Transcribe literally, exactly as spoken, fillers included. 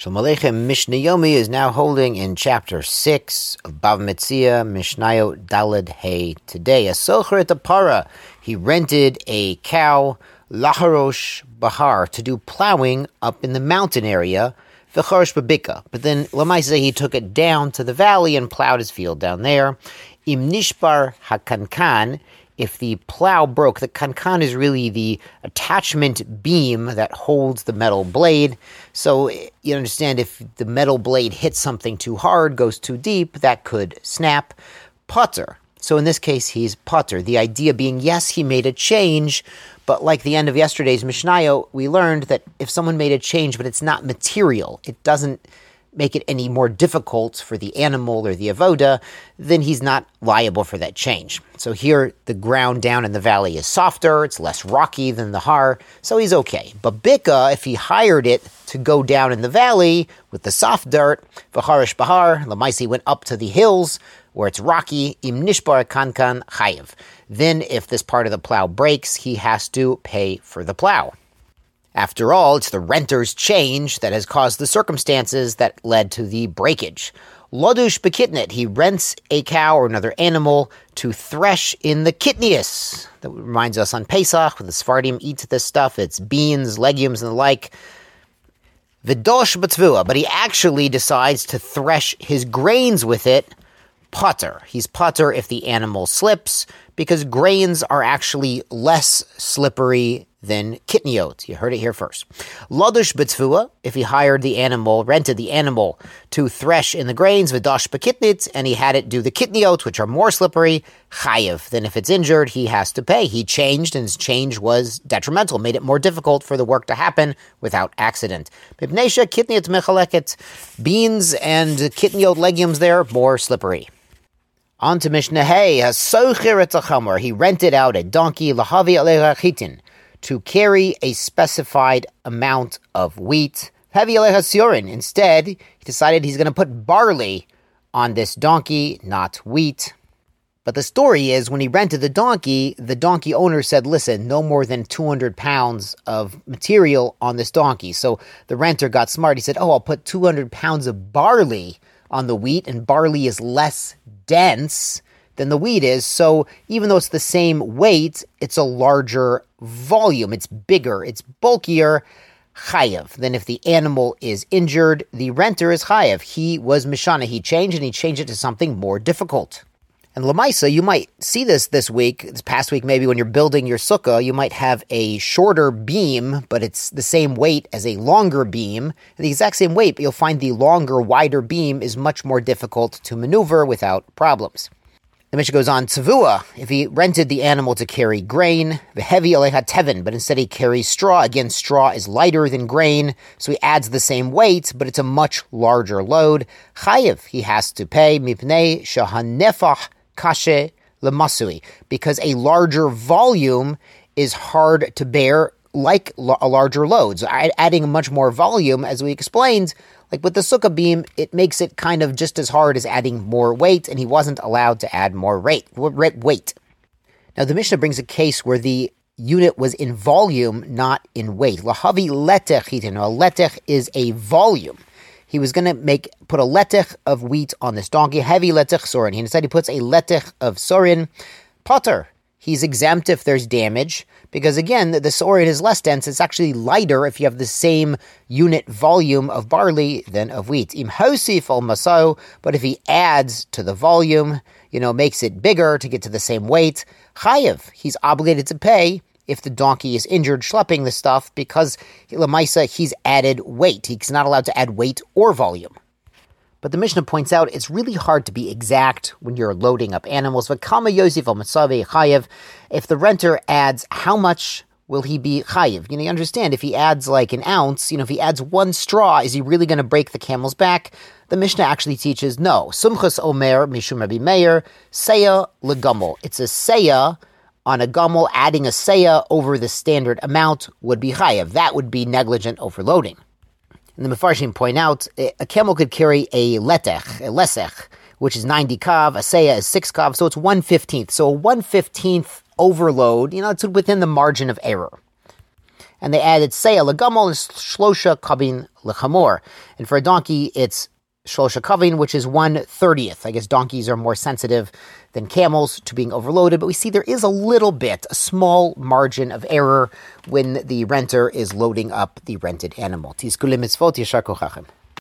Shalom Aleichem. Mishnah Yomi is now holding in chapter six of Bava Metzia, Mishnayot Daled Hey. Today, a socher et a para. He rented a cow, Laharosh Bahar, to do plowing up in the mountain area, V'charosh Babika. But then, Lamaisa, he took it down to the valley and plowed his field down there. Im Nishbar HaKankan. If the plow broke, the kankan is really the attachment beam that holds the metal blade. So you understand, if the metal blade hits something too hard, goes too deep, that could snap. Potter. So in this case, he's potter. The idea being, yes, he made a change, but like the end of yesterday's Mishnayot, we learned that if someone made a change, but it's not material, it doesn't make it any more difficult for the animal or the avoda, then he's not liable for that change. So here, the ground down in the valley is softer, it's less rocky than the har, so he's okay. But Bika, if he hired it to go down in the valley with the soft dirt, v'charish bahar, Lamaisi went up to the hills where it's rocky, im nishbar kankan chayev. Then if this part of the plow breaks, he has to pay for the plow. After all, it's the renter's change that has caused the circumstances that led to the breakage. Lodush bekitnet, he rents a cow or another animal to thresh in the kitnius. That reminds us on Pesach, when the Sephardim eat this stuff, it's beans, legumes, and the like. V'dosh b'tzvua, but he actually decides to thresh his grains with it. Potter. He's potter if the animal slips, because grains are actually less slippery than kitniot. You heard it here first. Ladush b'tzvua, if he hired the animal, rented the animal to thresh in the grains, v'dash b'kitnit, and he had it do the kitniot, which are more slippery, chayev. Then if it's injured, he has to pay. He changed, and his change was detrimental, made it more difficult for the work to happen without accident. Mipnesha kitniot mechaleket, beans and kitniot legumes there, more slippery. On to Mishnah Hey, hasocher et chamer. He rented out a donkey, lahavi alecha chitin, to carry a specified amount of wheat. Heavy alecha siorin. Instead, he decided he's going to put barley on this donkey, not wheat. But the story is, when he rented the donkey, the donkey owner said, listen, no more than two hundred pounds of material on this donkey. So the renter got smart. He said, oh, I'll put two hundred pounds of barley on the wheat, and barley is less dense than the wheat is, so even though it's the same weight, it's a larger volume, it's bigger, it's bulkier, chayev. Then if the animal is injured, the renter is chayev. He was mishana, he changed, and he changed it to something more difficult. And Lamaisa, you might see this this week, this past week maybe, when you're building your sukkah, you might have a shorter beam, but it's the same weight as a longer beam, the exact same weight, but you'll find the longer, wider beam is much more difficult to maneuver without problems. The Mishnah goes on, tzavua, if he rented the animal to carry grain, v'hevi alecha tevin, but instead he carries straw. Again, straw is lighter than grain, so he adds the same weight, but it's a much larger load. Chayev, he has to pay, mipnei shahanefach kashe lemasui, because a larger volume is hard to bear like a larger load. So adding much more volume, as we explained, like with the sukkah beam, it makes it kind of just as hard as adding more weight, and he wasn't allowed to add more rate, weight. Now, the Mishnah brings a case where the unit was in volume, not in weight. Lahavi letech hitin. A letech is a volume. He was going to make put a letech of wheat on this donkey, heavy letech sorin. He instead he puts a letech of sorin. Potter. He's exempt if there's damage, because again, the, the sorin is less dense. It's actually lighter if you have the same unit volume of barley than of wheat. Im hosif al masao, but if he adds to the volume, you know, makes it bigger to get to the same weight, chayev, he's obligated to pay if the donkey is injured schlepping the stuff, because lemaisa, he's added weight. He's not allowed to add weight or volume. But the Mishnah points out it's really hard to be exact when you're loading up animals. But kama yosef al matzave chayev, if the renter adds, how much will he be chayev? You know, you understand, if he adds like an ounce, you know, if he adds one straw, is he really going to break the camel's back? The Mishnah actually teaches no. Sumchus omer mishum Rabbi Meir seya legumel. It's a seya on a gumel. Adding a seya over the standard amount would be chayev. That would be negligent overloading. And the Mefarshim point out, a camel could carry a letech, a lesech, which is ninety kav, a seya is six kav, so it's one fifteenth. So a one fifteenth overload, you know, it's within the margin of error. and they added seya legamol and shlosha kavin lechamor. And for a donkey, it's shlosha kavin, which is one thirtieth. I guess donkeys are more sensitive than camels to being overloaded, but we see there is a little bit, a small margin of error when the renter is loading up the rented animal. Tizkuli mitzvot, yashar kochachem.